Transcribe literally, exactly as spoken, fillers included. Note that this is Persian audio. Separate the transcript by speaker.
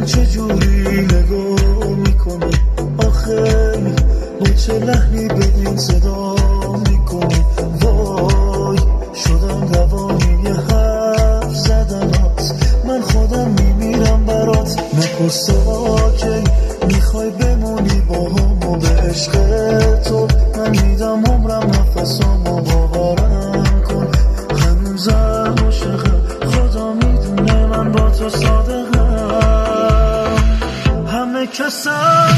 Speaker 1: چجوری نگاه میکنی آخه با چه لحنی به این صدا میکنی وای شدم دوانی حرف زدنات من خودم میمیرم برات نپرس آکی میخوای بمونی با هم و به عشق تو من میدم عمرم نفسامو باورم کن هنوزم عاشقم خدا میدونه من با تو صادقم همه کسم